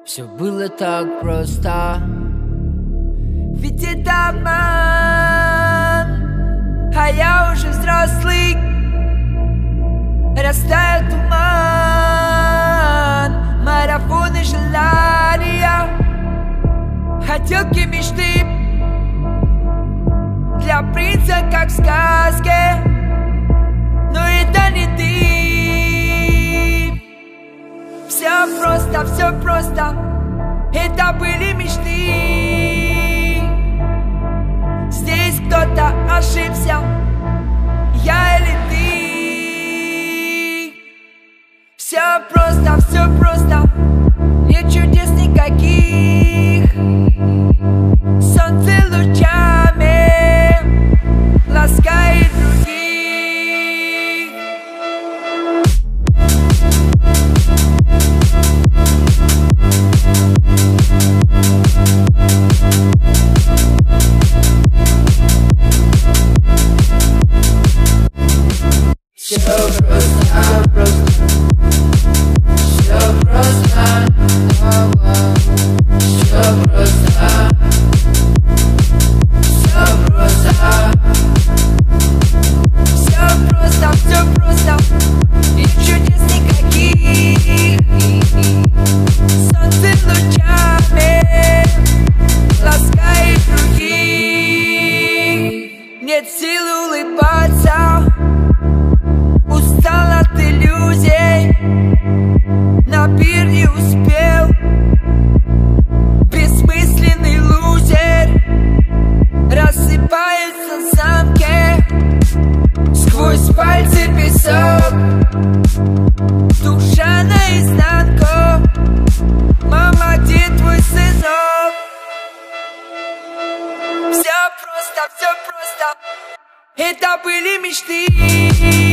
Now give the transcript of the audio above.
Все было так просто, ведь это обман, а я уже взрослый. Растаял туман, марафоны желания, хотелки, мечты для принца, как в сказке. Но это не ты. Все просто, это были мечты. Здесь кто-то ошибся, я или ты. Все просто, нет чудес никаких. Солнце лучами ласкает других. Все просто, и чудес никаких. Солнце лучами ласкает других. Нет сил улыбаться, устал от иллюзий, на пир не успел. Бессмысленный лузер рассыпается в замке. Сквозь пальцы песок, душа наизнанку. Мама, где твой сынок? Все просто, это были мечты.